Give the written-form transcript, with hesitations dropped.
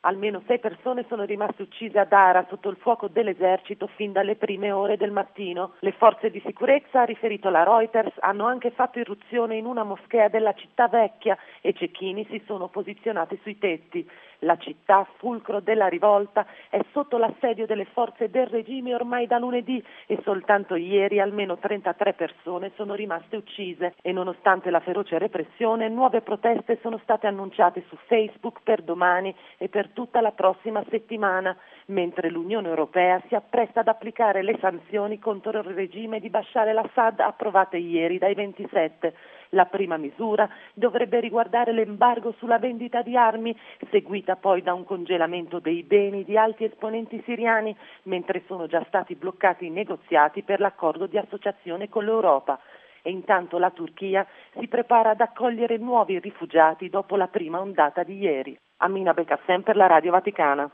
Almeno 6 persone sono rimaste uccise a Dara sotto il fuoco dell'esercito fin dalle prime ore del mattino. Le forze di sicurezza, ha riferito la Reuters, hanno anche fatto irruzione in una moschea della città vecchia e cecchini si sono posizionati sui tetti. La città, fulcro della rivolta, è sotto l'assedio delle forze del regime ormai da lunedì e soltanto ieri almeno 33 persone sono rimaste uccise e nonostante la feroce repressione nuove proteste sono state annunciate su Facebook per domani e per tutta la prossima settimana, mentre l'Unione Europea si appresta ad applicare le sanzioni contro il regime di Bashar al-Assad approvate ieri dai 27. La prima misura dovrebbe riguardare l'embargo sulla vendita di armi, seguita poi da un congelamento dei beni di alti esponenti siriani, mentre sono già stati bloccati i negoziati per l'accordo di associazione con l'Europa. E intanto la Turchia si prepara ad accogliere nuovi rifugiati dopo la prima ondata di ieri. Amina Becassem per la Radio Vaticana.